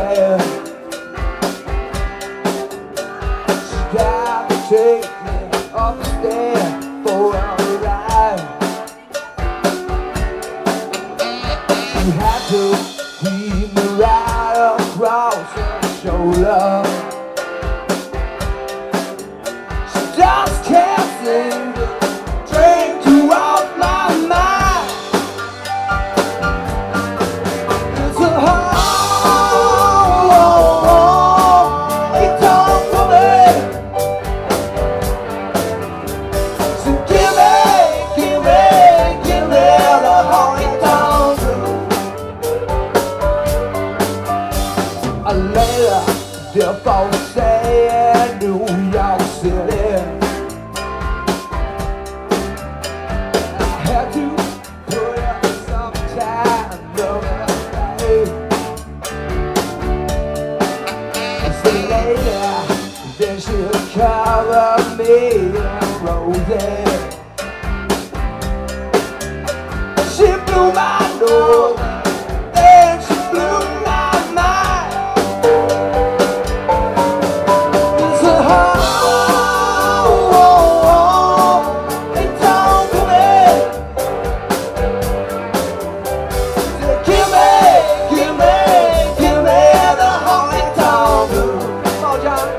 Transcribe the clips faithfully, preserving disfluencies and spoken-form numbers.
bed. She got to take me upstairs for a ride. She had to keep me right across her shoulder. She just can't seem to drink you off my mind. It's a honky tonk for me. So give me, give me, give me the honky tonk. I later, dear folks say in New York City, I had to put up some time of the day. So later, then she'll cover me in roses. She blew my nose, then she blew my mind. It's a honky tonk for me. So give me, give me, give me the honky tonk. Come on, John.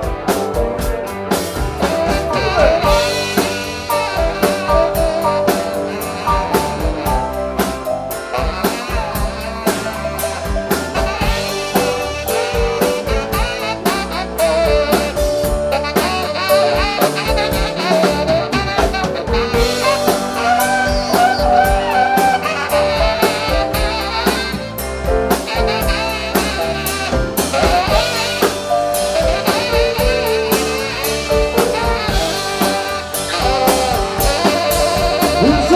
It's a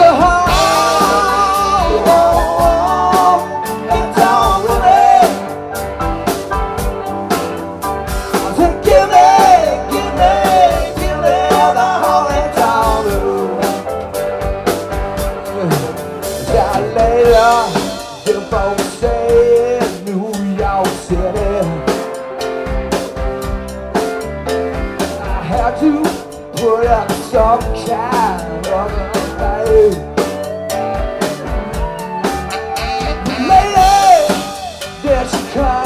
honky tonk for me. I said, give me, give me, give me the honky tonk. Yeah, later, the folks say in New York City, I had to put up some kind of a fight. Lady, there she comes.